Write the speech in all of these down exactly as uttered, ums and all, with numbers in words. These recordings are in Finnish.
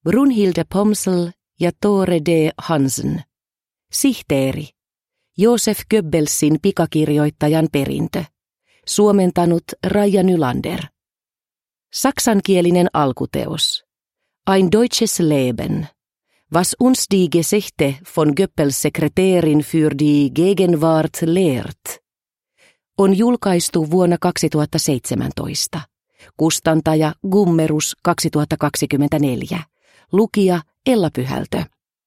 Brunhilde Pomsel ja Tore D. Hansen. Sihteeri. Josef Goebbelsin pikakirjoittajan perintö. Suomentanut Raija Nylander. Saksankielinen alkuteos. Ein deutsches Leben. Was uns die Geschichte von Goebbels Sekretärin für die Gegenwart lehrt. On julkaistu vuonna kaksituhattaseitsemäntoista. Kustantaja Gummerus kaksituhattakaksikymmentäneljä. Lukija Ella Pyhältö.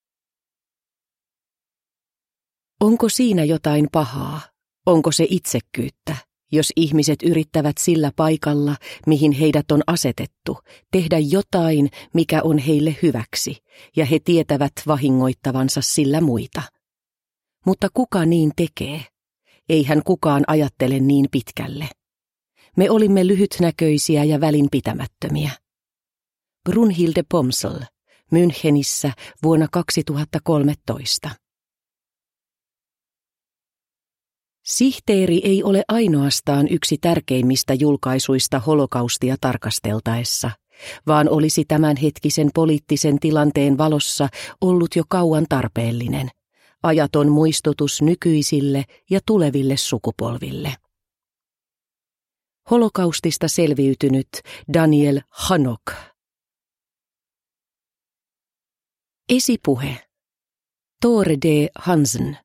Onko siinä jotain pahaa? Onko se itsekkyyttä, jos ihmiset yrittävät sillä paikalla, mihin heidät on asetettu, tehdä jotain, mikä on heille hyväksi, ja he tietävät vahingoittavansa sillä muita? Mutta kuka niin tekee? Eihän kukaan ajattele niin pitkälle. Me olimme lyhytnäköisiä ja välinpitämättömiä. Brunhilde Pomsel, Münchenissä vuonna kaksituhattakolmetoista. Sihteeri ei ole ainoastaan yksi tärkeimmistä julkaisuista holokaustia tarkasteltaessa, vaan olisi tämänhetkisen poliittisen tilanteen valossa ollut jo kauan tarpeellinen, ajaton muistutus nykyisille ja tuleville sukupolville. Holokaustista selviytynyt Daniel Hanok. Esipuhe. Tore D. Hansen.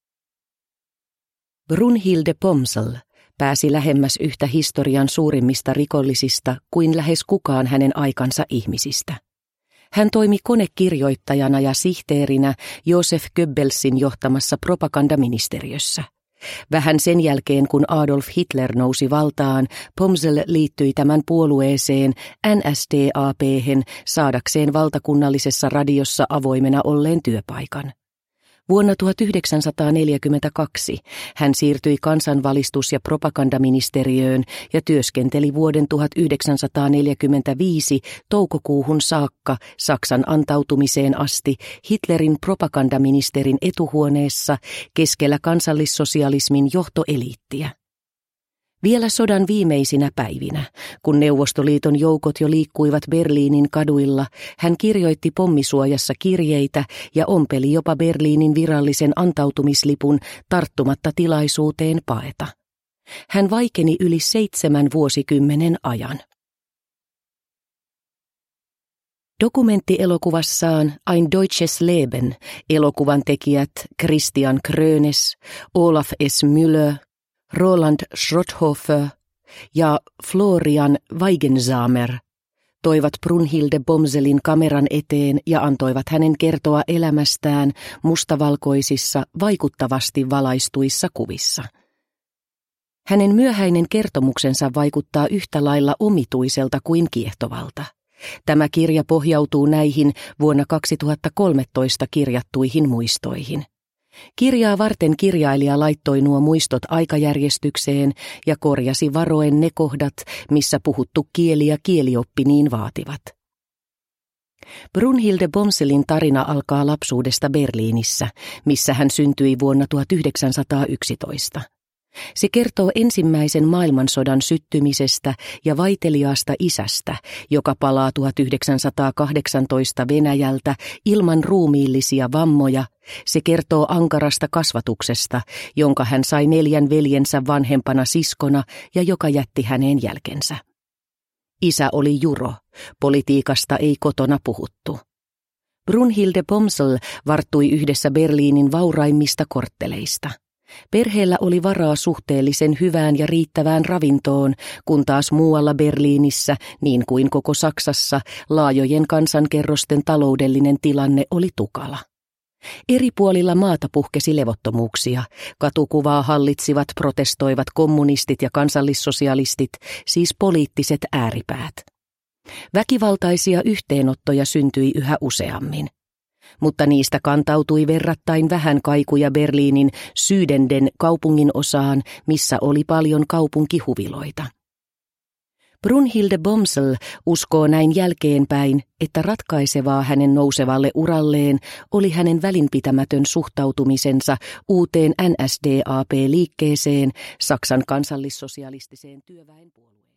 Brunhilde Pomsel pääsi lähemmäs yhtä historian suurimmista rikollisista kuin lähes kukaan hänen aikansa ihmisistä. Hän toimi konekirjoittajana ja sihteerinä Josef Goebbelsin johtamassa propagandaministeriössä. Vähän sen jälkeen, kun Adolf Hitler nousi valtaan, Pomsel liittyi tämän puolueeseen N S D A P:hen saadakseen valtakunnallisessa radiossa avoimena olleen työpaikan. Vuonna tuhatyhdeksänsataaneljäkymmentäkaksi hän siirtyi kansanvalistus- ja propagandaministeriöön ja työskenteli vuoden tuhatyhdeksänsataaneljäkymmentäviisi toukokuuhun saakka Saksan antautumiseen asti Hitlerin propagandaministerin etuhuoneessa keskellä kansallissosialismin johtoeliittiä. Vielä sodan viimeisinä päivinä, kun Neuvostoliiton joukot jo liikkuivat Berliinin kaduilla, hän kirjoitti pommisuojassa kirjeitä ja ompeli jopa Berliinin virallisen antautumislipun tarttumatta tilaisuuteen paeta. Hän vaikeni yli seitsemän vuosikymmenen ajan. Dokumenttielokuvassaan Ein deutsches Leben elokuvan tekijät Christian Krönes, Olaf S. Müller, Roland Schrotthofer ja Florian Weigensamer toivat Brunhilde Pomselin kameran eteen ja antoivat hänen kertoa elämästään mustavalkoisissa, vaikuttavasti valaistuissa kuvissa. Hänen myöhäinen kertomuksensa vaikuttaa yhtä lailla omituiselta kuin kiehtovalta. Tämä kirja pohjautuu näihin vuonna kaksituhattakolmetoista kirjattuihin muistoihin. Kirjaa varten kirjailija laittoi nuo muistot aikajärjestykseen ja korjasi varoen ne kohdat, missä puhuttu kieli ja kielioppi niin vaativat. Brunhilde Pomselin tarina alkaa lapsuudesta Berliinissä, missä hän syntyi vuonna tuhatyhdeksänsataayksitoista. Se kertoo ensimmäisen maailmansodan syttymisestä ja vaiteliaasta isästä, joka palaa tuhatyhdeksänsataakahdeksantoista Venäjältä ilman ruumiillisia vammoja. Se kertoo ankarasta kasvatuksesta, jonka hän sai neljän veljensä vanhempana siskona ja joka jätti häneen jälkensä. Isä oli juro, politiikasta ei kotona puhuttu. Brunhilde Pomsel varttui yhdessä Berliinin vauraimmista kortteleista. Perheellä oli varaa suhteellisen hyvään ja riittävään ravintoon, kun taas muualla Berliinissä, niin kuin koko Saksassa, laajojen kansankerrosten taloudellinen tilanne oli tukala. Eri puolilla maata puhkesi levottomuuksia, katukuvaa hallitsivat protestoivat kommunistit ja kansallissosialistit, siis poliittiset ääripäät. Väkivaltaisia yhteenottoja syntyi yhä useammin. Mutta niistä kantautui verrattain vähän kaikuja Berliinin Südenden kaupungin osaan, missä oli paljon kaupunkihuviloita. Brunhilde Pomsel uskoo näin jälkeenpäin, että ratkaisevaa hänen nousevalle uralleen oli hänen välinpitämätön suhtautumisensa uuteen N S D A P-liikkeeseen, Saksan kansallissosialistiseen työväenpuolueeseen.